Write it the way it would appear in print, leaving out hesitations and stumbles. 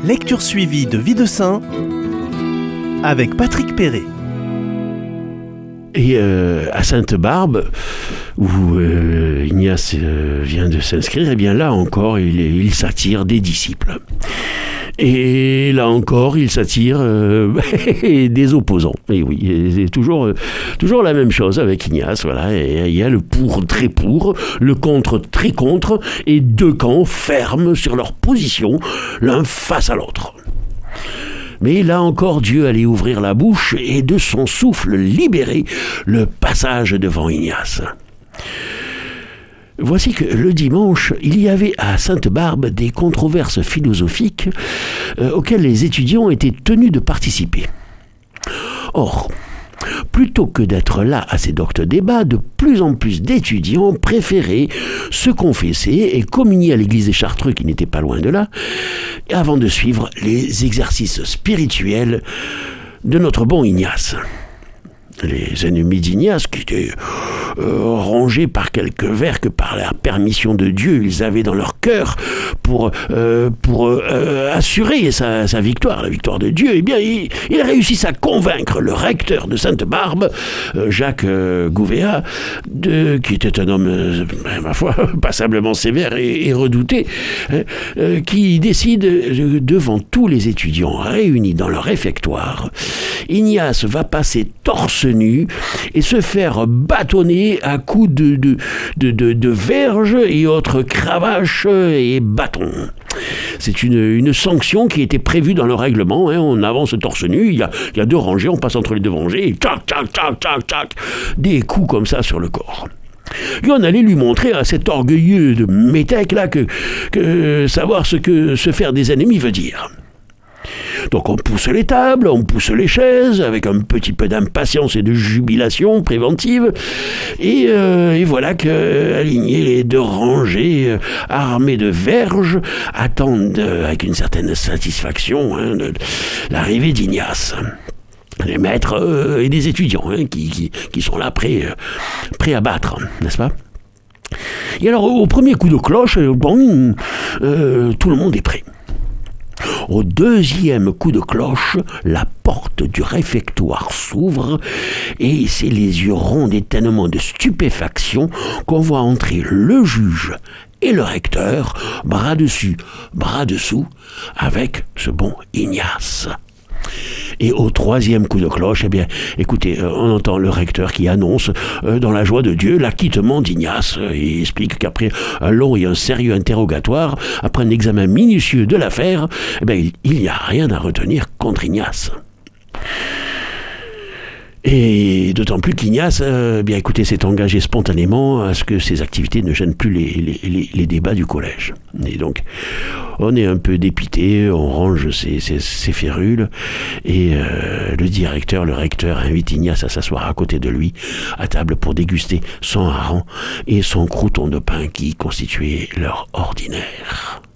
Lecture suivie de Vie de Saint avec Patrick Perret. Et à Sainte-Barbe, où Ignace vient de s'inscrire, et bien là encore, il s'attire des disciples. Et là encore, il s'attire des opposants. Et oui, c'est toujours la même chose avec Ignace. Voilà. Et il y a le pour très pour, le contre très contre, et deux camps fermes sur leur position, l'un face à l'autre. Mais là encore, Dieu allait ouvrir la bouche et de son souffle libérer le passage devant Ignace. Voici que le dimanche, il y avait à Sainte-Barbe des controverses philosophiques auxquelles les étudiants étaient tenus de participer. Or, plutôt que d'être là à ces doctes débats, de plus en plus d'étudiants préféraient se confesser et communier à l'église des Chartreux, qui n'était pas loin de là, avant de suivre les exercices spirituels de notre bon Ignace. Les ennemis d'Ignace, qui étaient rongés par quelques vers que par la permission de Dieu ils avaient dans leur cœur pour assurer sa victoire, la victoire de Dieu, eh bien ils réussissent à convaincre le recteur de Sainte-Barbe, Jacques Gouvéa, qui était un homme, ma foi, passablement sévère et redouté, qui décide devant tous les étudiants réunis dans leur réfectoire, Ignace va passer torse nu et se faire bâtonner à coups de verges et autres cravaches et bâtons. C'est une sanction qui était prévue dans le règlement. On avance torse nu, il y a deux rangées, on passe entre les deux rangées, et tac, tac, tac, tac, tac, des coups comme ça sur le corps. Et on allait lui montrer à cet orgueilleux de métèque là que savoir ce que se faire des ennemis veut dire. Donc on pousse les tables, on pousse les chaises, avec un petit peu d'impatience et de jubilation préventive, et voilà que, alignés les deux rangées, armées de verges, attendent avec une certaine satisfaction l'arrivée d'Ignace. Les maîtres et des étudiants qui sont là prêts à battre, n'est-ce pas ? Et alors au premier coup de cloche, tout le monde est prêt. Au deuxième coup de cloche, la porte du réfectoire s'ouvre et c'est les yeux ronds d'étonnement, de stupéfaction qu'on voit entrer le juge et le recteur, bras dessus, bras dessous, avec ce bon Ignace. Et au troisième coup de cloche, eh bien, écoutez, on entend le recteur qui annonce, dans la joie de Dieu, l'acquittement d'Ignace. Il explique qu'après un long et un sérieux interrogatoire, après un examen minutieux de l'affaire, eh bien, il n'y a rien à retenir contre Ignace. Et d'autant plus qu'Ignace, bien écoutez, s'est engagé spontanément à ce que ses activités ne gênent plus les débats du collège. Et donc, on est un peu dépité, on range ses férules, et le recteur invite Ignace à s'asseoir à côté de lui, à table pour déguster son hareng et son crouton de pain qui constituait leur ordinaire.